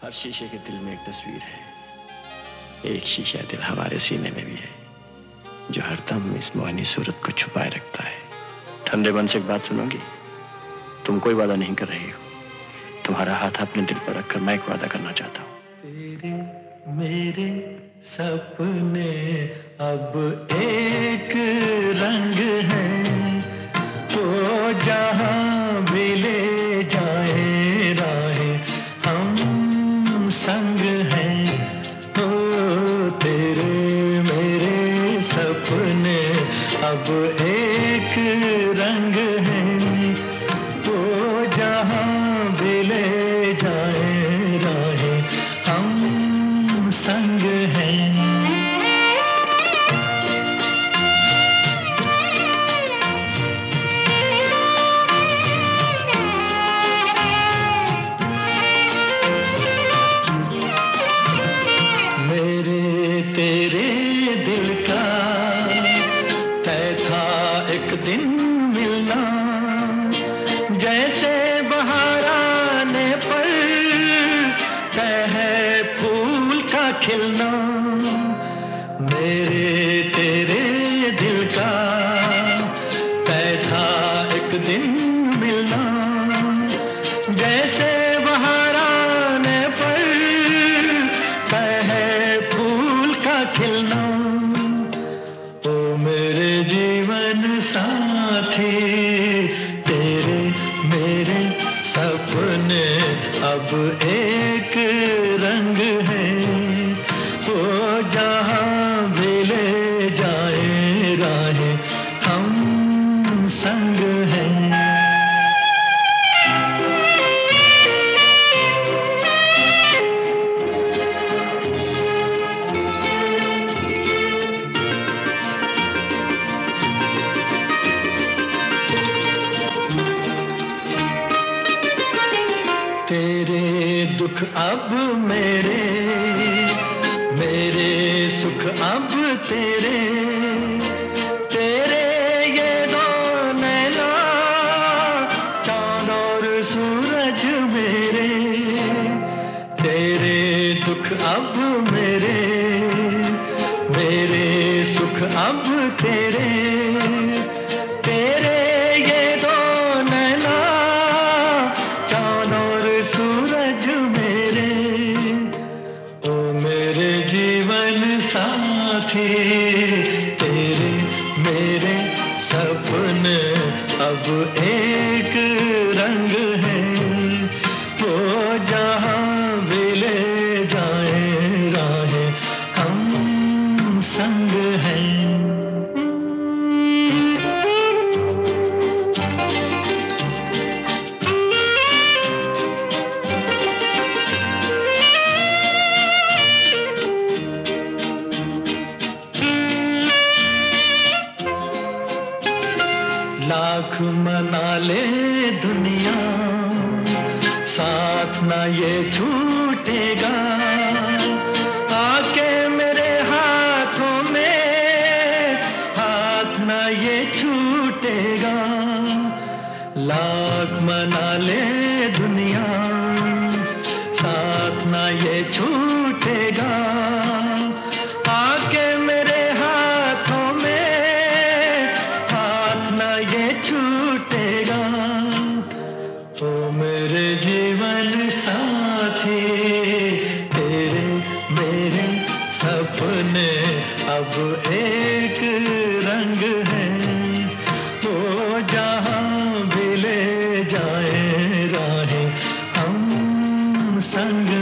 हर शीशे के दिल में एक तस्वीर है। एक शीशा दिल हमारे सीने में भी है, जो हरदम इस मोहनी सूरत को छुपाए रखता है। ठंडे मन से एक बात सुनोगी? तुम कोई वादा नहीं कर रही हो। तुम्हारा हाथ अपने दिल पर रखकर मैं एक वादा करना चाहता हूँ। तेरे मेरे सपने अब एक रंग हैं, वो जहाँ भी ले जाए राहें हम संग हैं। ओ तेरे मेरे सपने अब एक रंग हैं, वो जहाँ भी ले जाए राहें हम संग हैं। मेरे तेरे दिल का तय था एक दिन मिलना, जैसे बहार आने पर तय है फूल का खिलना। मेरे तेरे दिल का तय था एक दिन मिलना, जैसे बहार आने पर तय है फूल का खिलना। ओ मेरे जीवन साथी, तेरे मेरे सपने अब एक रंग हैं, वो जहाँ भी ले जाए राहें हम संग हैं। तेरे दुख अब मेरे, मेरे सुख अब तेरे, तेरे ये दो नैना चांद और सूरज मेरे। तेरे दुख अब मेरे, मेरे सुख अब तेरे, तेरे ये दो नैना चांद और सूरज मेरे। ओ मेरे जीवन साथी, तेरे मेरे सपने अब एक रंग हैं, वो जहाँ भी ले जाए राहें हम संग हैं। लाख मना ले दुनिया, साथ ना ये छूटेगा। आके मेरे हाथों में हाथ ना ये छूटेगा। लाख मना ले दुनिया, साथ ना ये छूटेगा। आके मेरे हाथों में हाथ ना ये छूटेगा। ओ मेरे जीवन साथी, तेरे मेरे सपने अब एक रंग हैं, वो जहाँ भी ले जाए राहें हम संग